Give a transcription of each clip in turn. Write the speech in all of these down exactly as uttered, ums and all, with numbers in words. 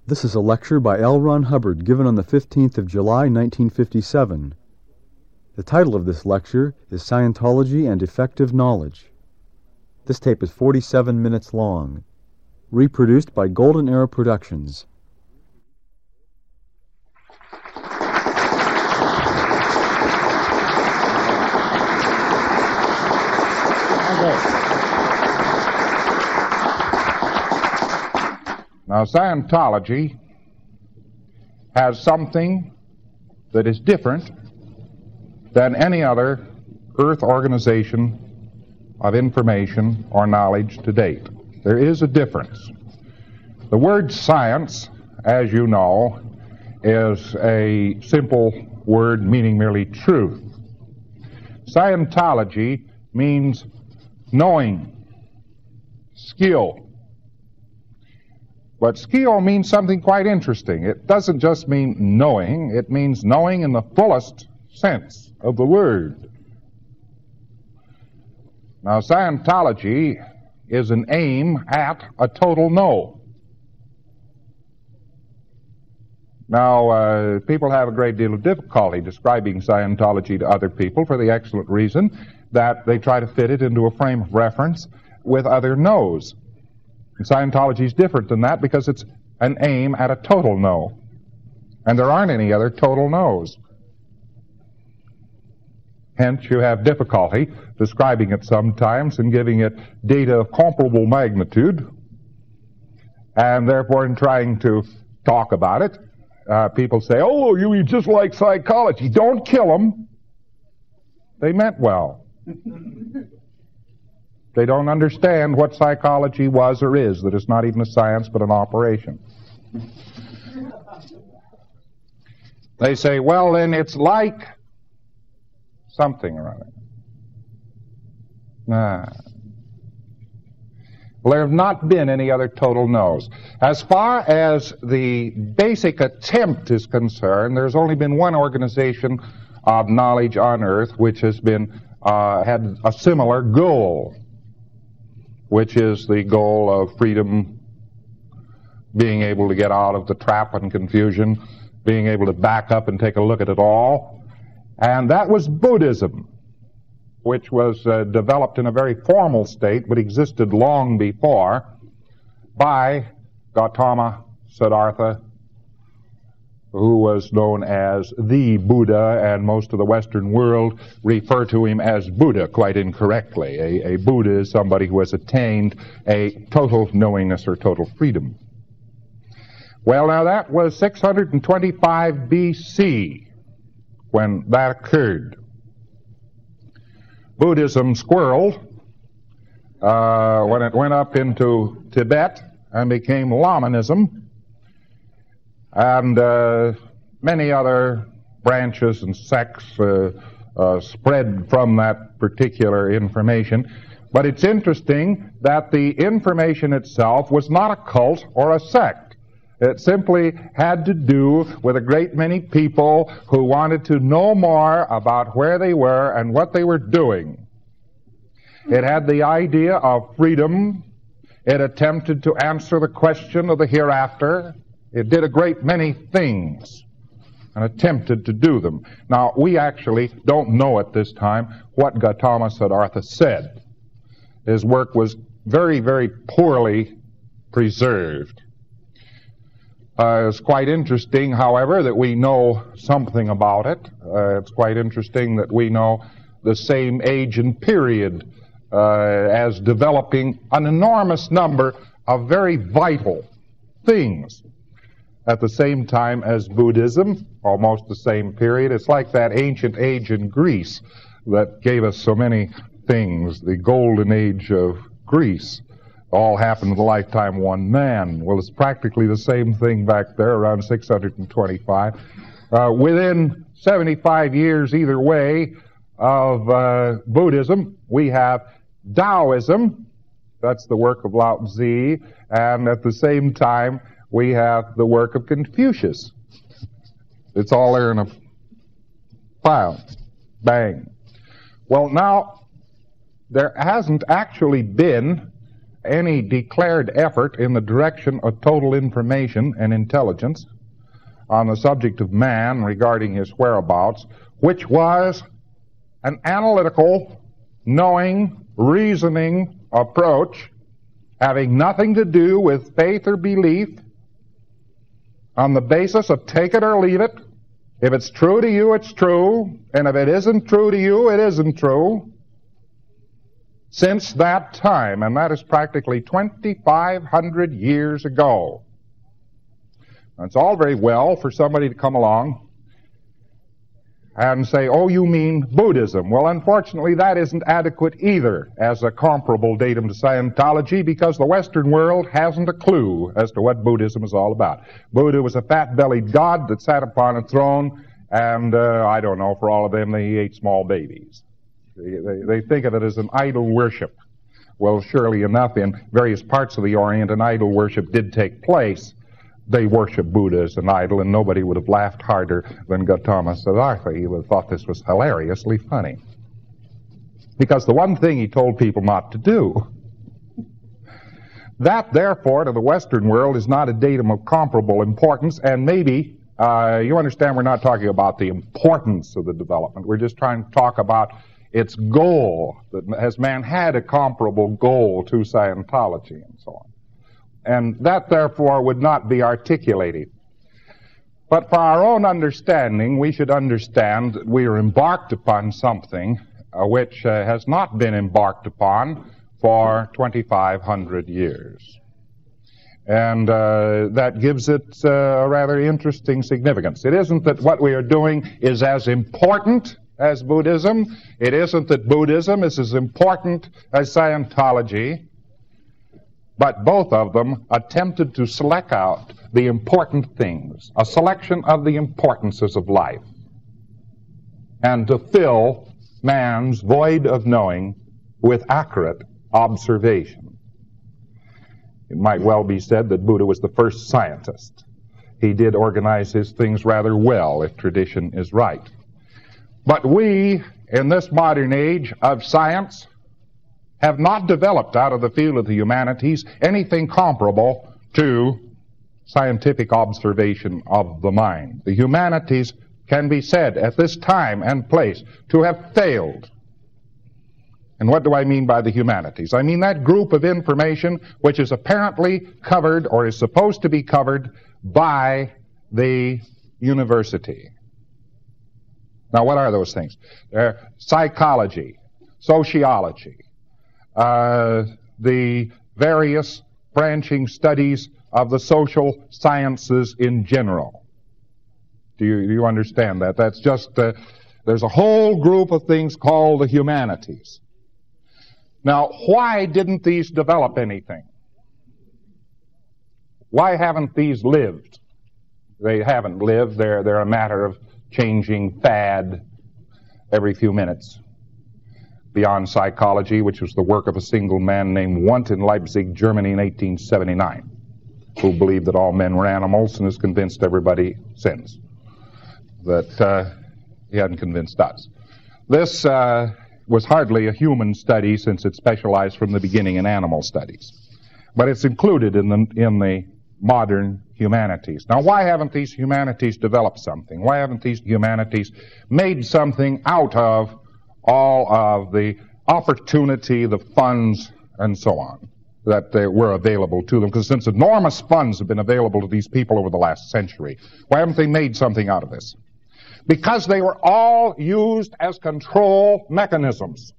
This is a lecture by L. Ron Hubbard given on the fifteenth of July, nineteen fifty-seven. The title of this lecture is Scientology and Effective Knowledge. This tape is forty-seven minutes long. Reproduced by Golden Era Productions. Now, Scientology has something that is different than any other Earth organization of information or knowledge to date. There is a difference. The word science, as you know, is a simple word meaning merely truth. Scientology means knowing, skill. But skill means something quite interesting. It doesn't just mean knowing, it means knowing in the fullest sense of the word. Now, Scientology is an aim at a total know. Now, uh, people have a great deal of difficulty describing Scientology to other people for the excellent reason that they try to fit it into a frame of reference with other knows. And Scientology is different than that because it's an aim at a total know. And there aren't any other total knows. Hence, you have difficulty describing it sometimes and giving it data of comparable magnitude. And therefore, in trying to talk about it, uh, people say, oh, you mean just like psychology. Don't kill them. They meant well. They don't understand what psychology was or is, that it's not even a science but an operation. They say, well, then it's like something or other. Nah. Well, there have not been any other total knows. As far as the basic attempt is concerned, there's only been one organization of knowledge on Earth which has been uh, had a similar goal, which is the goal of freedom, being able to get out of the trap and confusion, being able to back up and take a look at it all. And that was Buddhism, which was uh, developed in a very formal state, but existed long before, by Gautama Siddhartha, who was known as the Buddha, and most of the Western world refer to him as Buddha quite incorrectly. A, a Buddha is somebody who has attained a total knowingness or total freedom. Well, now that was six hundred twenty-five B C when that occurred. Buddhism squirreled uh, when it went up into Tibet and became Lamanism, and uh, many other branches and sects uh, uh, spread from that particular information. But it's interesting that the information itself was not a cult or a sect. It simply had to do with a great many people who wanted to know more about where they were and what they were doing. It had the idea of freedom. It attempted to answer the question of the hereafter. It did a great many things and attempted to do them. Now, we actually don't know at this time what Gautama Siddhartha said. His work was very, very poorly preserved. Uh, it's quite interesting, however, that we know something about it. Uh, it's quite interesting that we know the same age and period uh, as developing an enormous number of very vital things. At the same time as Buddhism, almost the same period. It's like that ancient age in Greece that gave us so many things, the golden age of Greece. All happened in the lifetime of one man. Well, it's practically the same thing back there, around six hundred twenty-five. Uh, within seventy-five years, either way, of uh, Buddhism, we have Taoism. That's the work of Lao Tzu. And at the same time, we have the work of Confucius. It's all there in a file. Bang. Well, now, there hasn't actually been any declared effort in the direction of total information and intelligence on the subject of man regarding his whereabouts, which was an analytical, knowing, reasoning approach having nothing to do with faith or belief on the basis of take it or leave it. If it's true to you, it's true, and if it isn't true to you, it isn't true. Since that time, and that is practically twenty-five hundred years ago. Now, it's all very well for somebody to come along and say, oh, you mean Buddhism. Well, unfortunately, that isn't adequate either as a comparable datum to Scientology, because the Western world hasn't a clue as to what Buddhism is all about. Buddha was a fat-bellied god that sat upon a throne, and uh, I don't know, for all of them, they ate small babies. They, they, they think of it as an idol worship. Well, surely enough, in various parts of the Orient, an idol worship did take place. They worship Buddha as an idol, and nobody would have laughed harder than Gautama Siddhartha. He would have thought this was hilariously funny. Because the one thing he told people not to do. That, therefore, to the Western world is not a datum of comparable importance, and maybe, uh, you understand, we're not talking about the importance of the development. We're just trying to talk about its goal. That has man had a comparable goal to Scientology and so on? And that, therefore, would not be articulated. But for our own understanding, we should understand that we are embarked upon something uh, which uh, has not been embarked upon for twenty-five hundred years. And uh, that gives it uh, a rather interesting significance. It isn't that what we are doing is as important as Buddhism. It isn't that Buddhism is as important as Scientology. But both of them attempted to select out the important things, a selection of the importances of life, and to fill man's void of knowing with accurate observation. It might well be said that Buddha was the first scientist. He did organize his things rather well, if tradition is right. But we, in this modern age of science, have not developed out of the field of the humanities anything comparable to scientific observation of the mind. The humanities can be said at this time and place to have failed. And what do I mean by the humanities? I mean that group of information which is apparently covered or is supposed to be covered by the university. Now, what are those things? They're psychology, sociology, Uh, the various branching studies of the social sciences in general. Do you, do you understand that? That's just, uh, there's a whole group of things called the humanities. Now, why didn't these develop anything? Why haven't these lived? They haven't lived. They're, they're a matter of changing fad every few minutes. Beyond Psychology, which was the work of a single man named Wundt in Leipzig, Germany in eighteen seventy-nine, who believed that all men were animals and has convinced everybody since that uh, he hadn't convinced us. This uh, was hardly a human study, since it specialized from the beginning in animal studies. But it's included in the, in the modern humanities. Now, why haven't these humanities developed something? Why haven't these humanities made something out of all of the opportunity, the funds, and so on that they were available to them? Because since enormous funds have been available to these people over the last century, why haven't they made something out of this? Because they were all used as control mechanisms.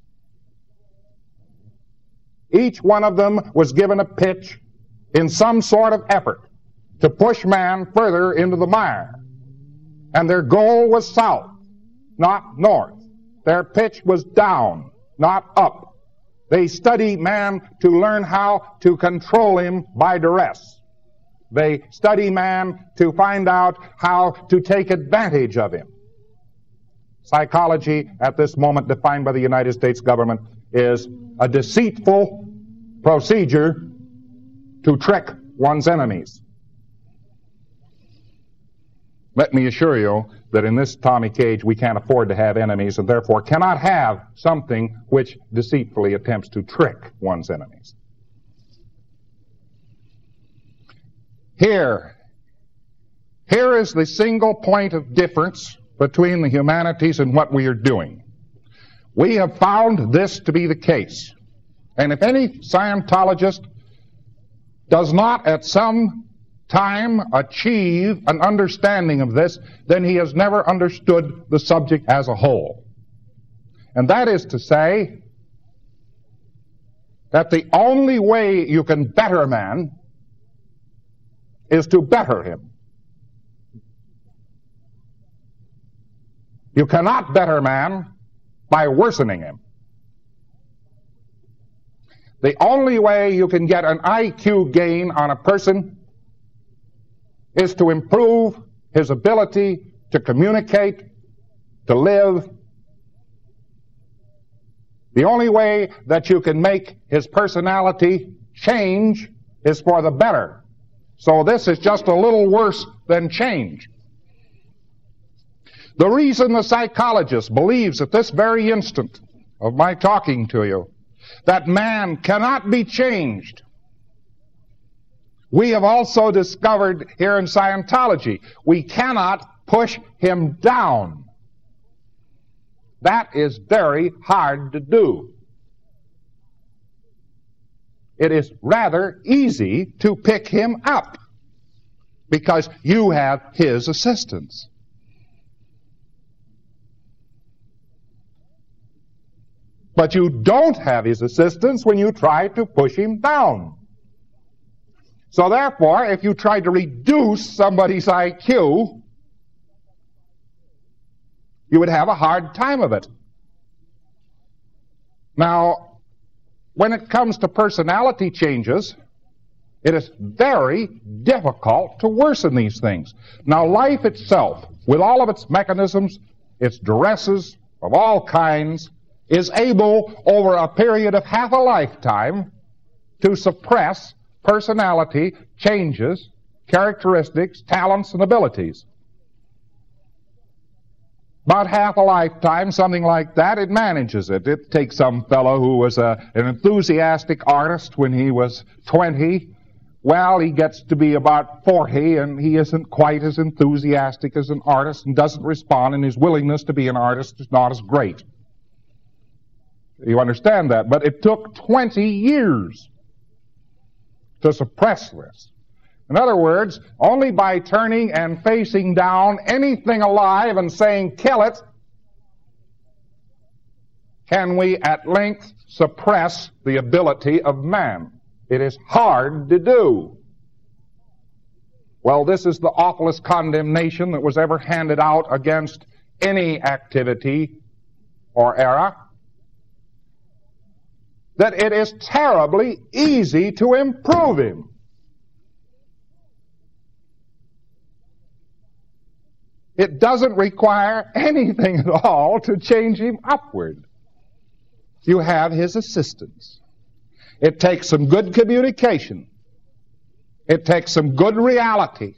Each one of them was given a pitch in some sort of effort to push man further into the mire. And their goal was south, not north. Their pitch was down, not up. They study man to learn how to control him by duress. They study man to find out how to take advantage of him. Psychology, at this moment defined by the United States government, is a deceitful procedure to trick one's enemies. Let me assure you that in this atomic age we can't afford to have enemies, and therefore cannot have something which deceitfully attempts to trick one's enemies. Here, here is the single point of difference between the humanities and what we are doing. We have found this to be the case. And if any Scientologist does not at some time achieve an understanding of this, then he has never understood the subject as a whole. And that is to say that the only way you can better a man is to better him. You cannot better a man by worsening him. The only way you can get an I Q gain on a person is to improve his ability to communicate, to live. The only way that you can make his personality change is for the better. So this is just a little worse than change. The reason the psychologist believes at this very instant of my talking to you that man cannot be changed, we have also discovered here in Scientology, we cannot push him down. That is very hard to do. It is rather easy to pick him up because you have his assistance. But you don't have his assistance when you try to push him down. So therefore, if you try to reduce somebody's I Q, you would have a hard time of it. Now, when it comes to personality changes, it is very difficult to worsen these things. Now, life itself, with all of its mechanisms, its duresses of all kinds, is able, over a period of half a lifetime, to suppress personality changes, characteristics, talents, and abilities. About half a lifetime, something like that, it manages it. It takes some fellow who was a, an enthusiastic artist when he was twenty. Well, he gets to be about forty, and he isn't quite as enthusiastic as an artist and doesn't respond, and his willingness to be an artist is not as great. You understand that? But it took twenty years to suppress this. In other words, only by turning and facing down anything alive and saying, kill it, can we at length suppress the ability of man. It is hard to do. Well, this is the awfulest condemnation that was ever handed out against any activity or era, that it is terribly easy to improve him. It doesn't require anything at all to change him upward. You have his assistance. It takes some good communication. It takes some good reality.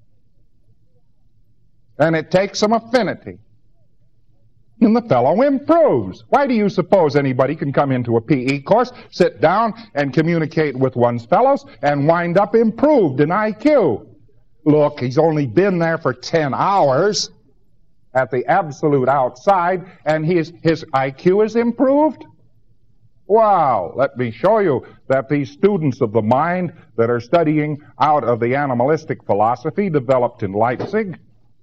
And it takes some affinity. And the fellow improves. Why do you suppose anybody can come into a P E course, sit down and communicate with one's fellows, and wind up improved in I Q? Look, he's only been there for ten hours at the absolute outside, and his, his I Q is improved? Wow, let me show you that these students of the mind that are studying out of the animalistic philosophy developed in Leipzig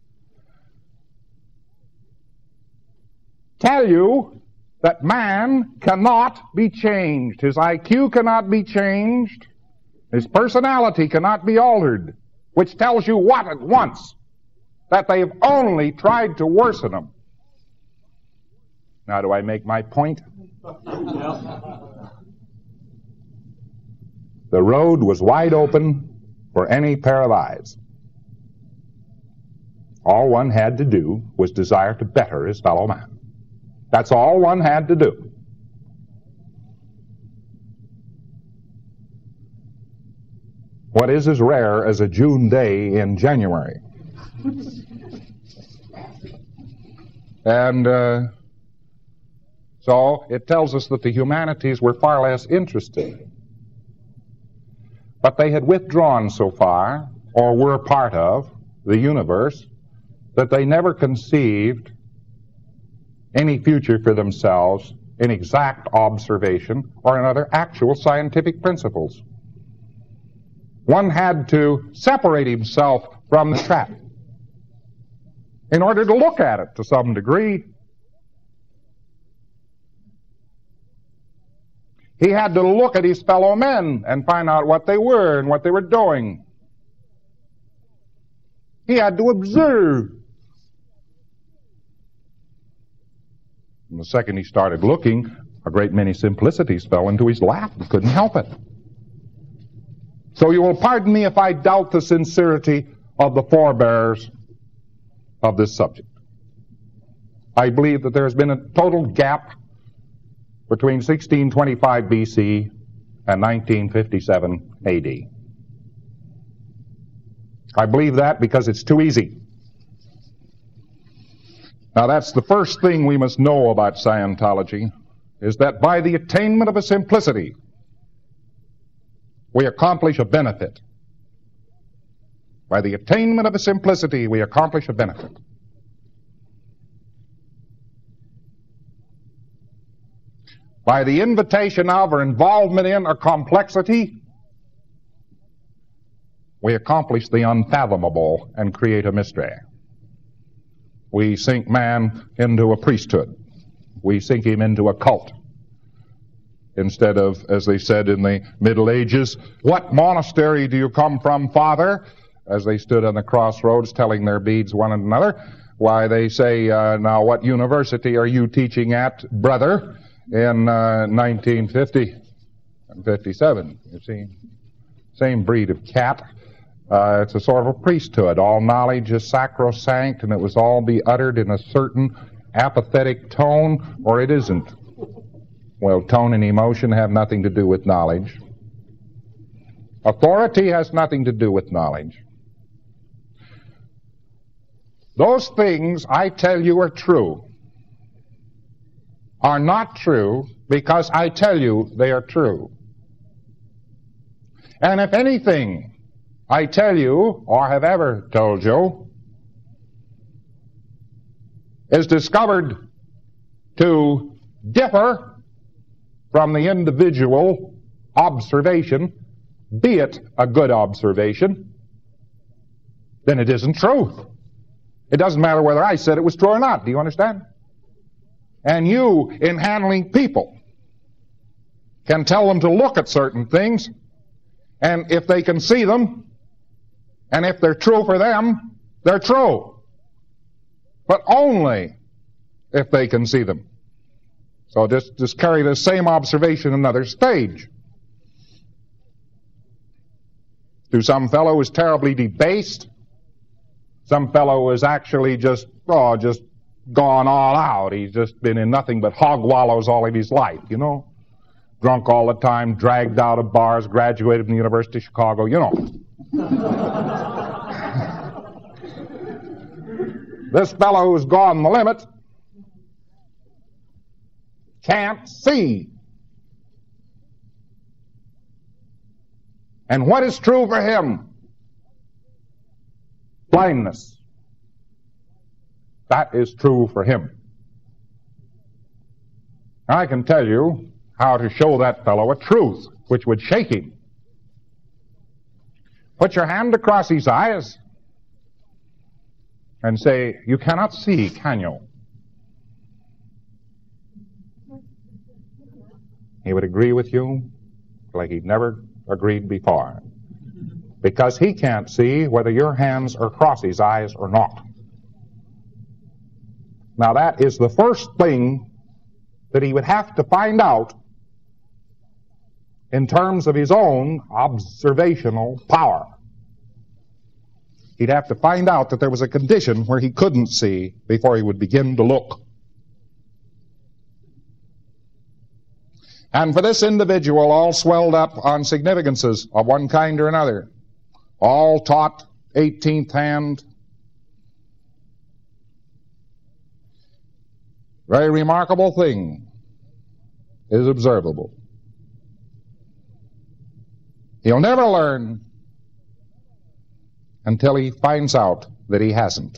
tell you that man cannot be changed. His I Q cannot be changed. His personality cannot be altered. Which tells you what at once? That they've only tried to worsen him. Now, do I make my point? The road was wide open for any pair of eyes. All one had to do was desire to better his fellow man. That's all one had to do. What is as rare as a June day in January. And uh, so it tells us that the humanities were far less interested. But they had withdrawn so far or were part of the universe, that they never conceived any future for themselves in exact observation or in other actual scientific principles. One had to separate himself from the trap in order to look at it to some degree. He had to look at his fellow men and find out what they were and what they were doing. He had to observe. And the second he started looking, a great many simplicities fell into his lap. He couldn't help it. So you will pardon me if I doubt the sincerity of the forebearers of this subject. I believe that there has been a total gap between sixteen twenty-five B C and nineteen fifty-seven A D. I believe that because it's too easy. Now that's the first thing we must know about Scientology, is that by the attainment of a simplicity, we accomplish a benefit. By the attainment of a simplicity, we accomplish a benefit. By the invitation of or involvement in a complexity, we accomplish the unfathomable and create a mystery. We sink man into a priesthood. We sink him into a cult. Instead of, as they said in the Middle Ages, "What monastery do you come from, Father?" As they stood on the crossroads telling their beads one another, why they say, uh, "Now what university are you teaching at, brother?" in uh, nineteen fifty and fifty-seven. You see, same breed of cat. Uh, it's a sort of a priesthood. All knowledge is sacrosanct, and it was all be uttered in a certain apathetic tone, or it isn't. Well, tone and emotion have nothing to do with knowledge. Authority has nothing to do with knowledge. Those things I tell you are true are not true because I tell you they are true. And if anything I tell you, or have ever told you, is discovered to differ from the individual observation, be it a good observation, then it isn't true. It doesn't matter whether I said it was true or not. Do you understand? And you, in handling people, can tell them to look at certain things, and if they can see them, and if they're true for them, they're true. But only if they can see them. So just, just carry the same observation another stage. To some fellow who is terribly debased, some fellow who is actually just, oh, just gone all out. He's just been in nothing but hog wallows all of his life, you know. Drunk all the time, dragged out of bars, graduated from the University of Chicago, you know. This fellow who's gone the limit can't see. And what is true for him? Blindness. That is true for him. I can tell you how to show that fellow a truth which would shake him. Put your hand across his eyes and say, "You cannot see, can you?" He would agree with you like he'd never agreed before. Because he can't see whether your hands are across his eyes or not. Now that is the first thing that he would have to find out in terms of his own observational power. He'd have to find out that there was a condition where he couldn't see before he would begin to look. And for this individual, all swelled up on significances of one kind or another, all taught eighteenth hand, very remarkable thing is observable. He'll never learn until he finds out that he hasn't.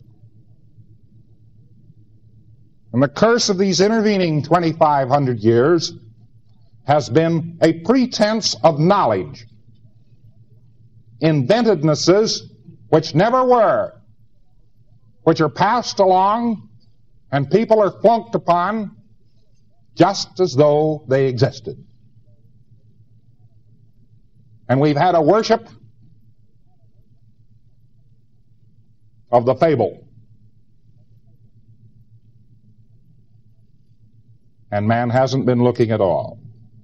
And the curse of these intervening twenty-five hundred years has been a pretense of knowledge, inventednesses which never were, which are passed along and people are flunked upon just as though they existed. And we've had a worship of the fable. And man hasn't been looking at all.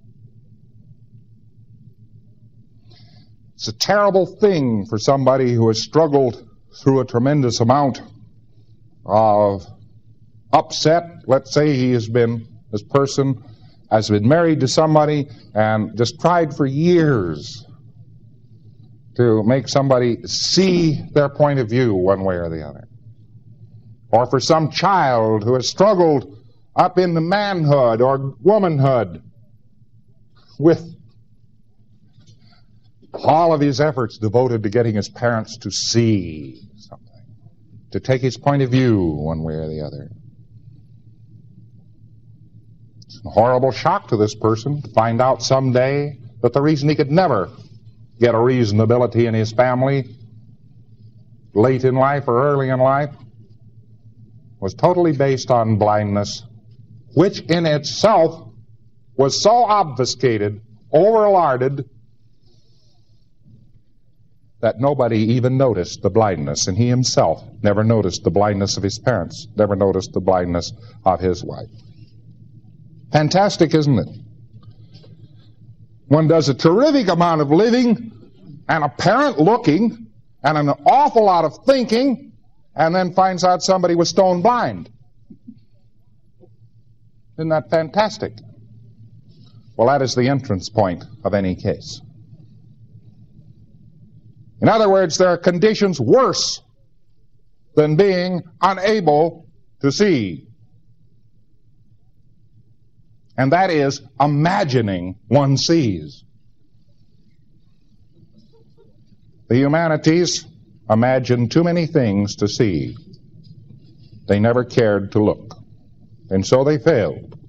It's a terrible thing for somebody who has struggled through a tremendous amount of upset. Let's say he has been, this person has been married to somebody and just tried for years to make somebody see their point of view one way or the other. Or for some child who has struggled up into manhood or womanhood with all of his efforts devoted to getting his parents to see something, to take his point of view one way or the other. It's a horrible shock to this person to find out someday that the reason he could never get a reasonability in his family late in life or early in life was totally based on blindness, which in itself was so obfuscated, overlarded, that nobody even noticed the blindness, and he himself never noticed the blindness of his parents, never noticed the blindness of his wife. Fantastic, isn't it? One does a terrific amount of living and apparent looking and an awful lot of thinking, and then finds out somebody was stone blind. Isn't that fantastic? Well, that is the entrance point of any case. In other words, there are conditions worse than being unable to see. And that is imagining one sees. The humanities imagined too many things to see. They never cared to look. And so they failed.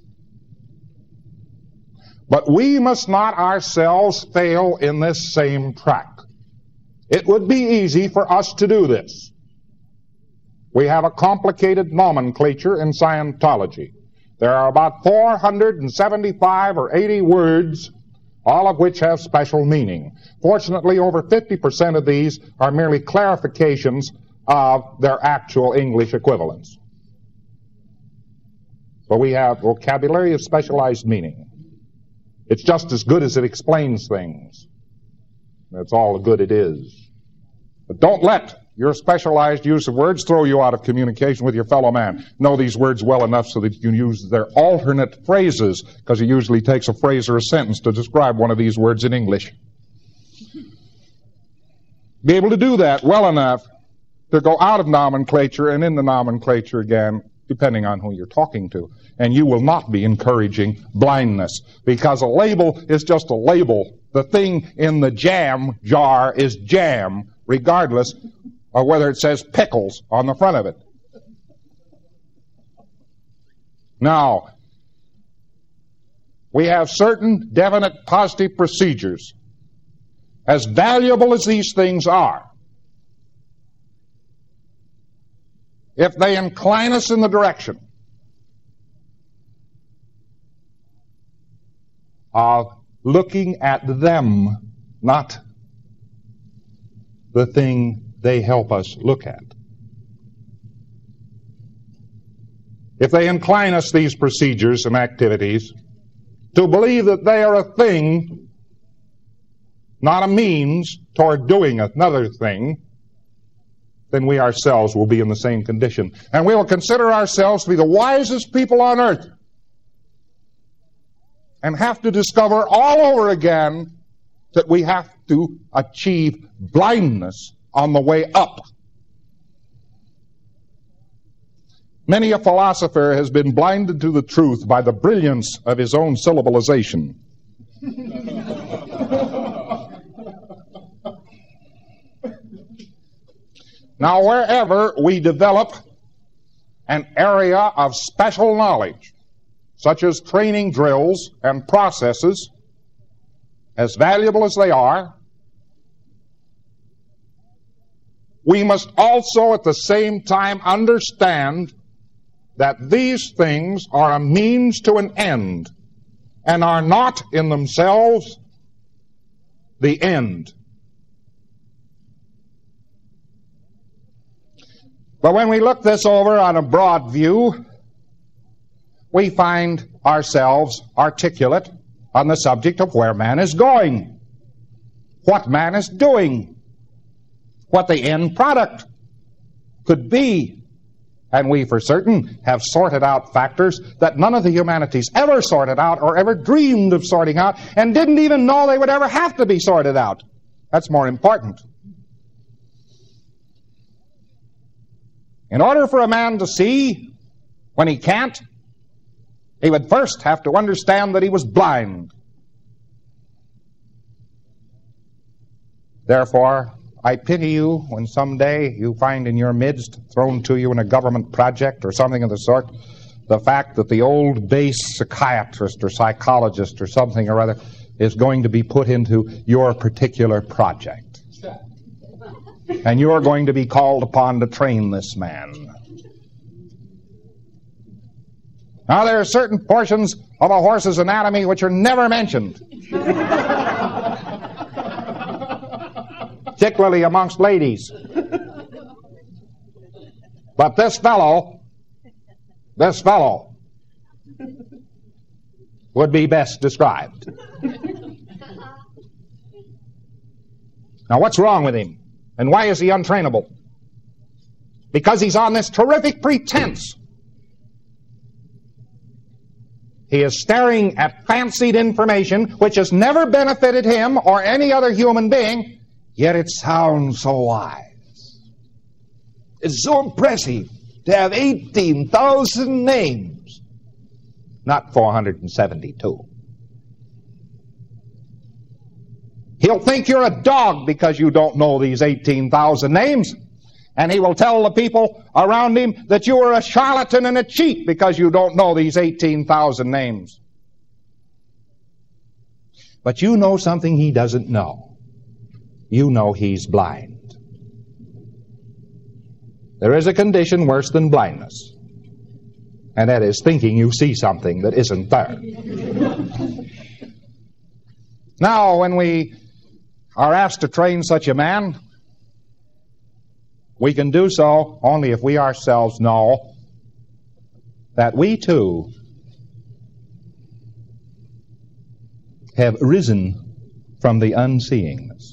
But we must not ourselves fail in this same track. It would be easy for us to do this. We have a complicated nomenclature in Scientology. There are about four hundred seventy-five or eighty words, all of which have special meaning. Fortunately, over fifty percent of these are merely clarifications of their actual English equivalents. But we have vocabulary of specialized meaning. It's just as good as it explains things. That's all the good it is. But don't let your specialized use of words throw you out of communication with your fellow man. Know these words well enough so that you can use their alternate phrases, because it usually takes a phrase or a sentence to describe one of these words in English. Be able to do that well enough to go out of nomenclature and into nomenclature again, depending on who you're talking to. And you will not be encouraging blindness, because a label is just a label. The thing in the jam jar is jam, regardless of whether it says pickles on the front of it. Now, we have certain definite positive procedures. As valuable as these things are, if they incline us in the direction of looking at them, not the thing they help us look at. If they incline us, these procedures and activities, to believe that they are a thing, not a means toward doing another thing, then we ourselves will be in the same condition. And we will consider ourselves to be the wisest people on earth, and have to discover all over again that we have to achieve blindness on the way up. Many a philosopher has been blinded to the truth by the brilliance of his own syllabalization. Now, wherever we develop an area of special knowledge, such as training drills and processes, as valuable as they are, we must also at the same time understand that these things are a means to an end and are not in themselves the end. But when we look this over on a broad view, we find ourselves articulate on the subject of where man is going, what man is doing, what the end product could be. And we for certain have sorted out factors that none of the humanities ever sorted out or ever dreamed of sorting out and didn't even know they would ever have to be sorted out. That's more important. In order for a man to see when he can't, he would first have to understand that he was blind. Therefore, I pity you when someday you find in your midst, thrown to you in a government project or something of the sort, the fact that the old base psychiatrist or psychologist or something or other is going to be put into your particular project. And you're going to be called upon to train this man. Now, there are certain portions of a horse's anatomy which are never mentioned, particularly amongst ladies. But this fellow, this fellow would be best described. Now, what's wrong with him? And why is he untrainable? Because he's on this terrific pretense. He is staring at fancied information which has never benefited him or any other human being, yet it sounds so wise. It's so impressive to have eighteen thousand names, not four hundred seventy-two. He'll think you're a dog because you don't know these eighteen thousand names. And he will tell the people around him that you are a charlatan and a cheat because you don't know these eighteen thousand names. But you know something he doesn't know. You know he's blind. There is a condition worse than blindness, and that is thinking you see something that isn't there. Now, when we are asked to train such a man, we can do so only if we ourselves know that we too have risen from the unseeingness.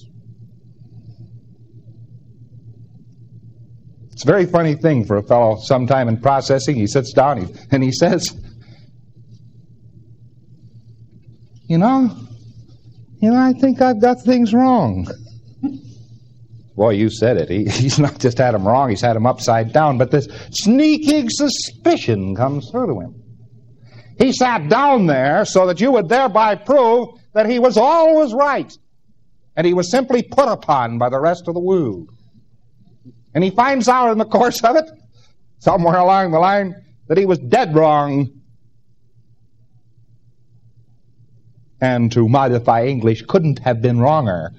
It's a very funny thing for a fellow sometime in processing. He sits down and he says, you know, You know, I think I've got things wrong. Boy, you said it. He, he's not just had them wrong, he's had them upside down. But this sneaking suspicion comes through to him. He sat down there so that you would thereby prove that he was always right. And he was simply put upon by the rest of the world. And he finds out in the course of it, somewhere along the line, that he was dead wrong. And to modify English, couldn't have been wronger.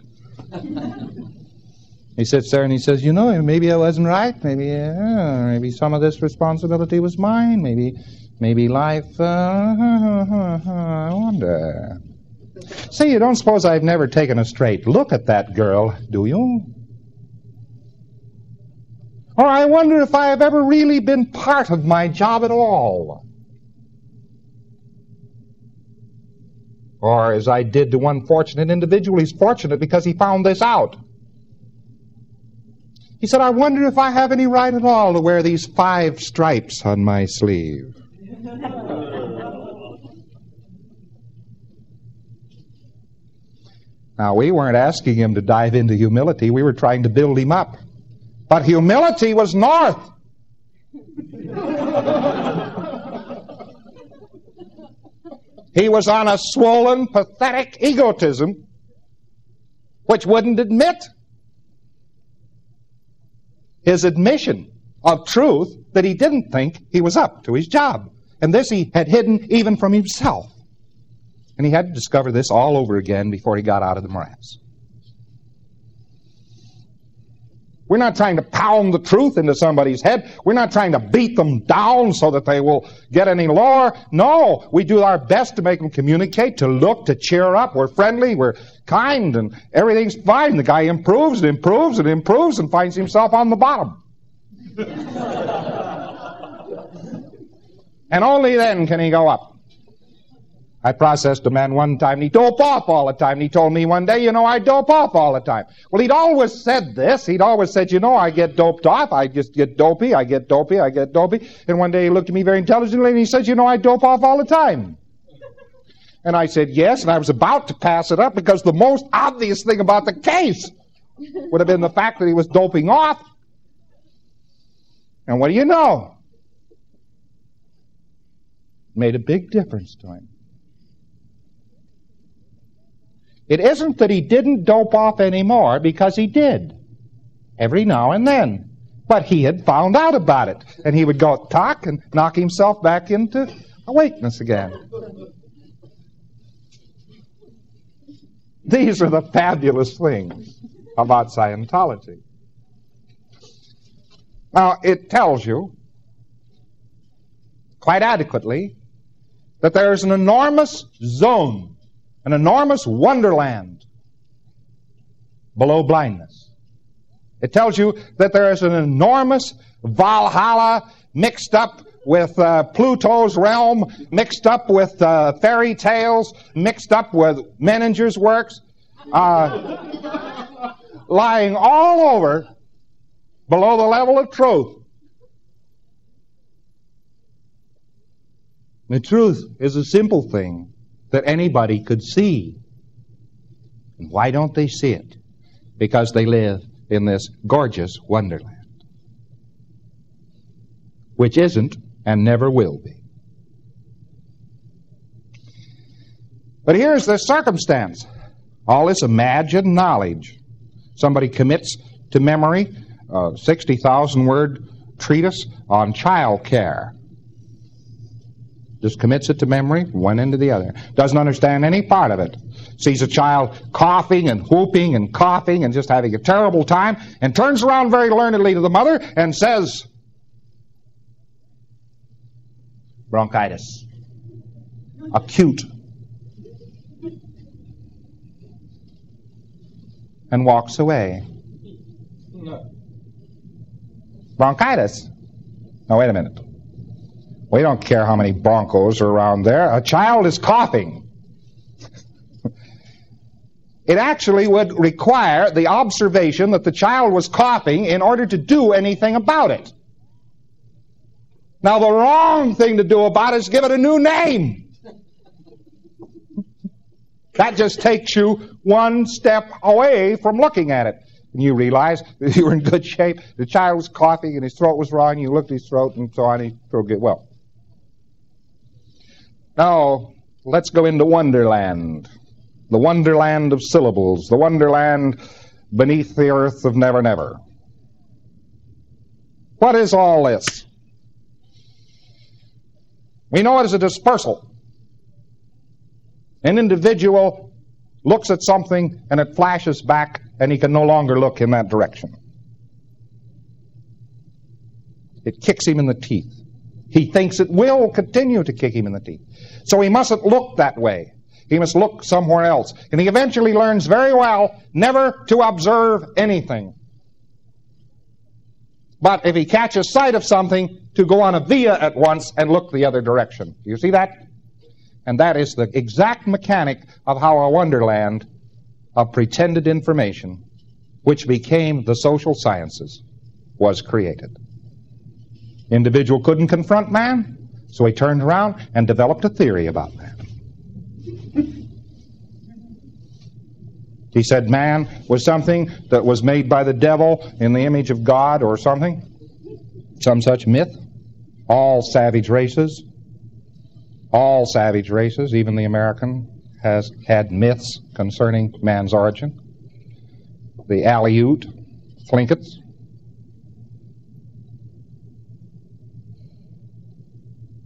He sits there and he says, you know, maybe I wasn't right. Maybe uh, maybe some of this responsibility was mine. Maybe maybe life, uh, I wonder. Say, you don't suppose I've never taken a straight look at that girl, do you? Or I wonder if I have ever really been part of my job at all. Or, as I did to one fortunate individual, he's fortunate because he found this out. He said, I wonder if I have any right at all to wear these five stripes on my sleeve. Now, we weren't asking him to dive into humility. We were trying to build him up. But humility was north. He was on a swollen, pathetic egotism which wouldn't admit his admission of truth that he didn't think he was up to his job. And this he had hidden even from himself. And he had to discover this all over again before he got out of the morass. We're not trying to pound the truth into somebody's head. We're not trying to beat them down so that they will get any lower. No, we do our best to make them communicate, to look, to cheer up. We're friendly, we're kind, and everything's fine. The guy improves and improves and improves and finds himself on the bottom. And only then can he go up. I processed a man one time, and he doped off all the time. And he told me one day, you know, I dope off all the time. Well, he'd always said this. He'd always said, you know, I get doped off. I just get dopey. I get dopey. I get dopey. And one day he looked at me very intelligently, and he said, you know, I dope off all the time. And I said, yes, and I was about to pass it up because the most obvious thing about the case would have been the fact that he was doping off. And what do you know? It made a big difference to him. It isn't that he didn't dope off anymore, because he did. Every now and then. But he had found out about it. And he would go talk and knock himself back into awakeness again. These are the fabulous things about Scientology. Now, it tells you quite adequately that there's an enormous zone, an enormous wonderland below blindness. It tells you that there is an enormous Valhalla mixed up with uh, Pluto's realm, mixed up with uh, fairy tales, mixed up with Menninger's works, uh, lying all over below the level of truth. The truth is a simple thing that anybody could see. And why don't they see it? Because they live in this gorgeous wonderland, which isn't and never will be. But here's the circumstance. All this imagined knowledge. Somebody commits to memory a sixty thousand word treatise on child care. Just commits it to memory, one end to the other. Doesn't understand any part of it. Sees a child coughing and whooping and coughing and just having a terrible time, and turns around very learnedly to the mother and says, bronchitis. Acute. And walks away. Bronchitis? Now, wait a minute. We don't care how many broncos are around there. A child is coughing. It actually would require the observation that the child was coughing in order to do anything about it. Now, the wrong thing to do about it is give it a new name. That just takes you one step away from looking at it. And you realize that you were in good shape. The child was coughing and his throat was raw, and you looked at his throat and so on, his throat get well. Now, let's go into Wonderland. The wonderland of syllables. The wonderland beneath the earth of Never Never. What is all this? We know it as a dispersal. An individual looks at something and it flashes back and he can no longer look in that direction. It kicks him in the teeth. He thinks it will continue to kick him in the teeth. So he mustn't look that way. He must look somewhere else. And he eventually learns very well never to observe anything. But if he catches sight of something, to go on a via at once and look the other direction. Do you see that? And that is the exact mechanic of how a wonderland of pretended information, which became the social sciences, was created. Individual couldn't confront man, so he turned around and developed a theory about man. He said man was something that was made by the devil in the image of God or something, some such myth. All savage races, all savage races, even the American, has had myths concerning man's origin. The Aleut, Thlinkets,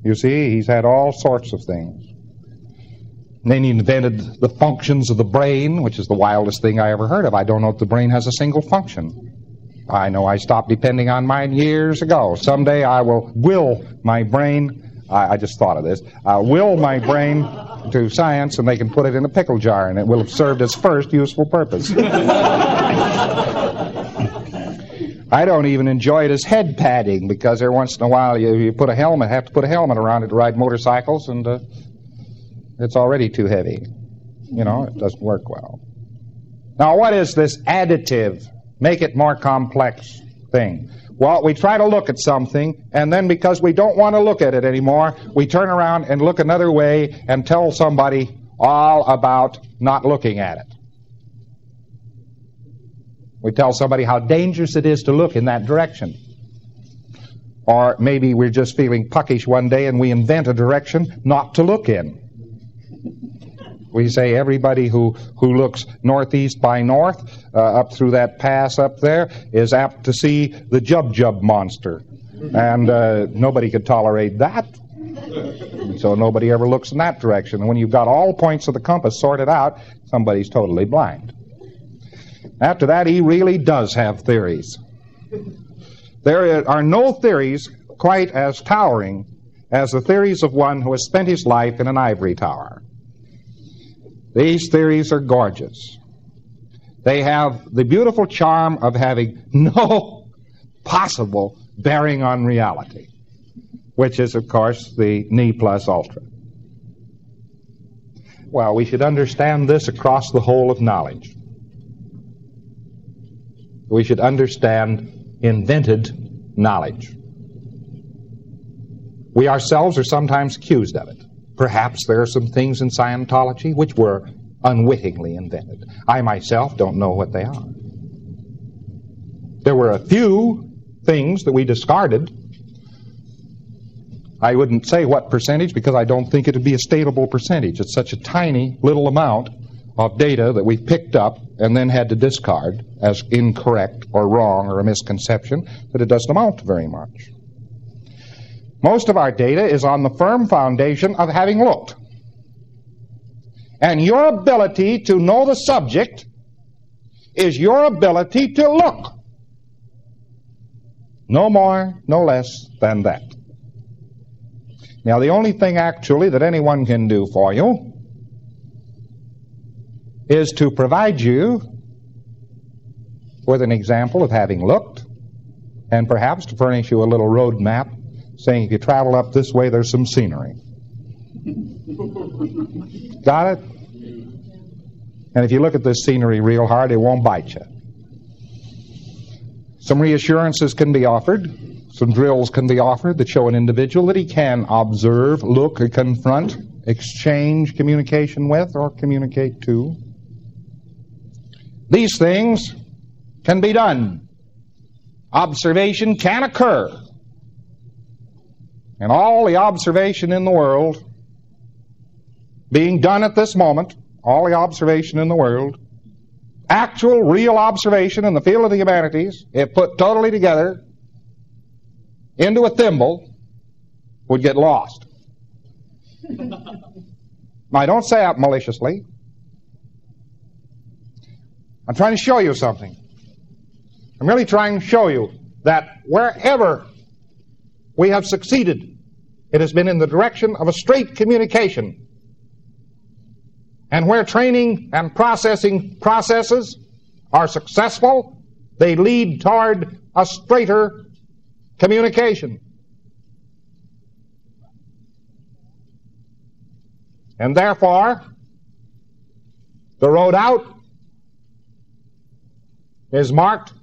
You see, he's had all sorts of things. And then he invented the functions of the brain, which is the wildest thing I ever heard of. I don't know if the brain has a single function. I know I stopped depending on mine years ago. Someday I will will my brain, I, I just thought of this, I'll will my brain to science and they can put it in a pickle jar and it will have served its first useful purpose. I don't even enjoy it as head padding because every once in a while you, you put a helmet, have to put a helmet around it to ride motorcycles and uh, it's already too heavy. You know, it doesn't work well. Now, what is this additive, make it more complex thing? Well, we try to look at something, and then because we don't want to look at it anymore, we turn around and look another way and tell somebody all about not looking at it. We tell somebody how dangerous it is to look in that direction. Or maybe we're just feeling puckish one day and we invent a direction not to look in. We say everybody who, who looks northeast by north, uh, up through that pass up there, is apt to see the Jub Jub monster. And uh, nobody could tolerate that. So nobody ever looks in that direction. And when you've got all points of the compass sorted out, somebody's totally blind. After that, he really does have theories. There are no theories quite as towering as the theories of one who has spent his life in an ivory tower. These theories are gorgeous. They have the beautiful charm of having no possible bearing on reality, which is, of course, the ne plus ultra. Well, we should understand this across the whole of knowledge. We should understand invented knowledge. We ourselves are sometimes accused of it. Perhaps there are some things in Scientology which were unwittingly invented. I myself don't know what they are. There were a few things that we discarded. I wouldn't say what percentage because I don't think it would be a statable percentage. It's such a tiny little amount of data that we picked up and then had to discard as incorrect or wrong or a misconception that it doesn't amount to very much. Most of our data is on the firm foundation of having looked. And your ability to know the subject is your ability to look. No more, no less than that. Now, the only thing actually that anyone can do for you is to provide you with an example of having looked and perhaps to furnish you a little road map saying if you travel up this way, there's some scenery. Got it? And if you look at this scenery real hard, it won't bite you. Some reassurances can be offered. Some drills can be offered that show an individual that he can observe, look, or confront, exchange communication with, or communicate to. These things can be done. Observation can occur. And all the observation in the world being done at this moment, all the observation in the world, actual, real observation in the field of the humanities, if put totally together into a thimble, would get lost. Now, I don't say that maliciously. I'm trying to show you something. I'm really trying to show you that wherever we have succeeded, it has been in the direction of a straight communication. And where training and processing processes are successful, they lead toward a straighter communication. And therefore, the road out is marked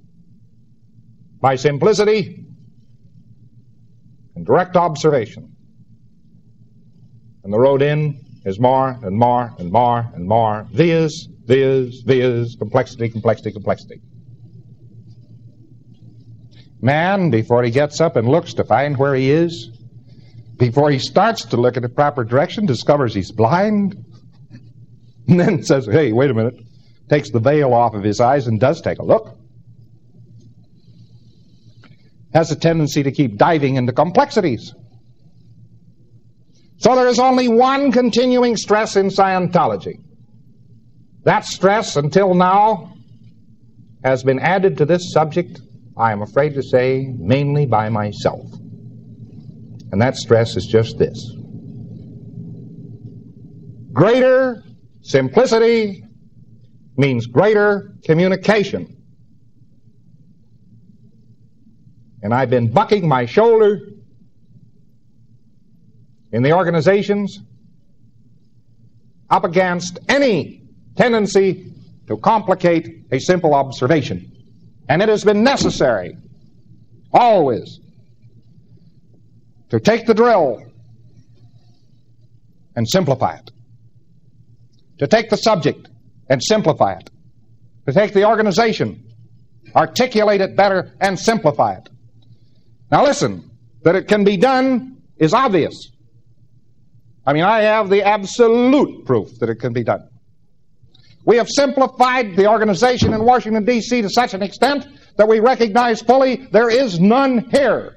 by simplicity and direct observation. And the road in is more and more and more and more vias, vias, vias, complexity, complexity, complexity. Man, before he gets up and looks to find where he is, before he starts to look in the proper direction, discovers he's blind, and then says, hey, wait a minute, takes the veil off of his eyes and does take a look. Has a tendency to keep diving into complexities. So there is only one continuing stress in Scientology. That stress, until now, has been added to this subject, I am afraid to say, mainly by myself. And that stress is just this: greater simplicity means greater communication. And I've been bucking my shoulder in the organizations up against any tendency to complicate a simple observation. And it has been necessary, always, to take the drill and simplify it. To take the subject and simplify it. To take the organization, articulate it better, and simplify it. Now listen, that it can be done is obvious. I mean, I have the absolute proof that it can be done. We have simplified the organization in Washington, D C to such an extent that we recognize fully there is none here.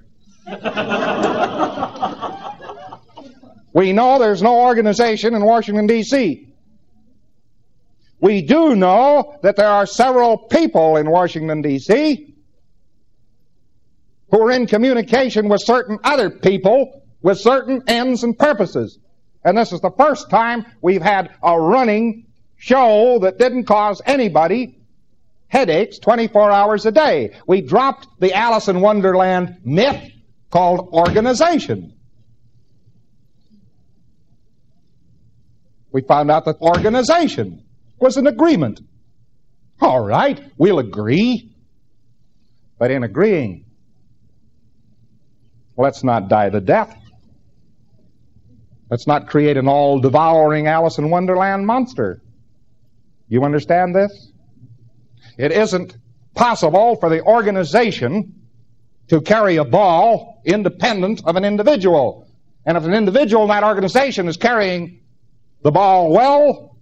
We know there's no organization in Washington, D C We do know that there are several people in Washington, D C who are in communication with certain other people with certain ends and purposes. And this is the first time we've had a running show that didn't cause anybody headaches twenty-four hours a day. We dropped the Alice in Wonderland myth called organization. We found out that organization was an agreement. All right, we'll agree. But in agreeing, let's not die the death. Let's not create an all-devouring Alice in Wonderland monster. You understand this? It isn't possible for the organization to carry a ball independent of an individual. And if an individual in that organization is carrying the ball well,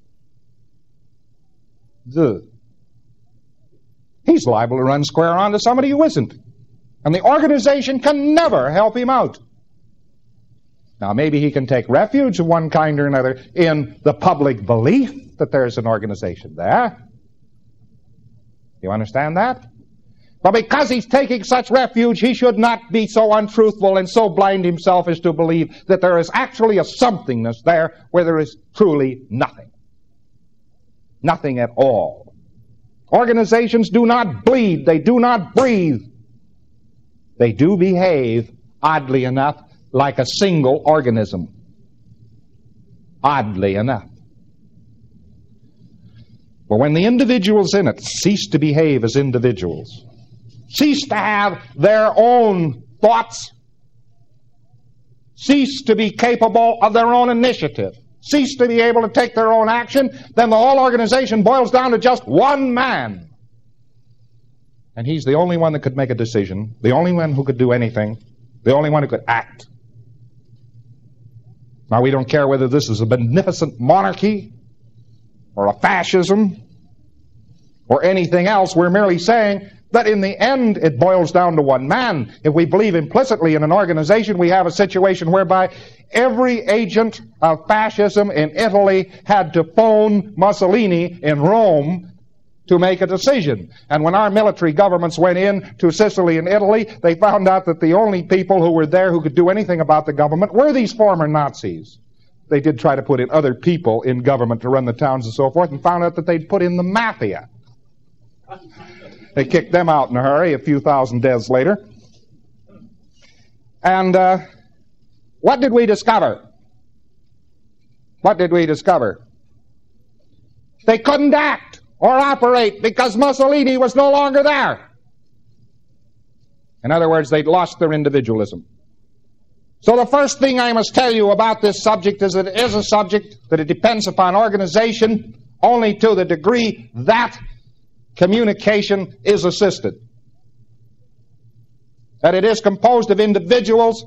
the, he's liable to run square onto somebody who isn't. And the organization can never help him out. Now, maybe he can take refuge of one kind or another in the public belief that there's an organization there. You understand that? But because he's taking such refuge, he should not be so untruthful and so blind himself as to believe that there is actually a somethingness there where there is truly nothing. Nothing at all. Organizations do not bleed. They do not breathe. They do behave, oddly enough, like a single organism. Oddly enough. But when the individuals in it cease to behave as individuals, cease to have their own thoughts, cease to be capable of their own initiative, cease to be able to take their own action, then the whole organization boils down to just one man. And he's the only one that could make a decision, the only one who could do anything, the only one who could act. Now, we don't care whether this is a beneficent monarchy or a fascism or anything else. We're merely saying that in the end it boils down to one man. If we believe implicitly in an organization, we have a situation whereby every agent of fascism in Italy had to phone Mussolini in Rome to make a decision. And when our military governments went in to Sicily and Italy, they found out that the only people who were there who could do anything about the government were these former Nazis. They did try to put in other people in government to run the towns and so forth, and found out that they'd put in the mafia. They kicked them out in a hurry, a few thousand deaths later. And uh, what did we discover? What did we discover? They couldn't act or operate because Mussolini was no longer there. In other words, they'd lost their individualism. So the first thing I must tell you about this subject is that it is a subject that it depends upon organization only to the degree that communication is assisted. That it is composed of individuals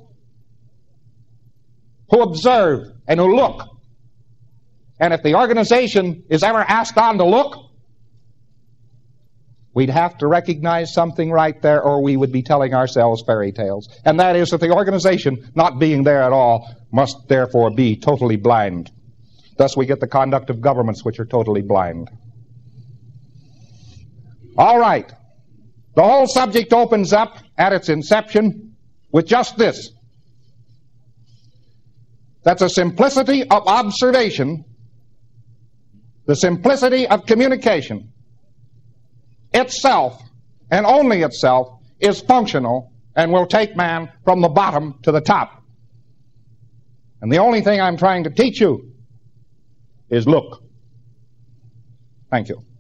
who observe and who look. And if the organization is ever asked on to look, We'd have to recognize something right there, or we would be telling ourselves fairy tales. And that is that the organization, not being there at all, must therefore be totally blind. Thus we get the conduct of governments which are totally blind. All right. The whole subject opens up at its inception with just this. That's a simplicity of observation, the simplicity of communication, itself, and only itself, is functional and will take man from the bottom to the top. And the only thing I'm trying to teach you is look. Thank you.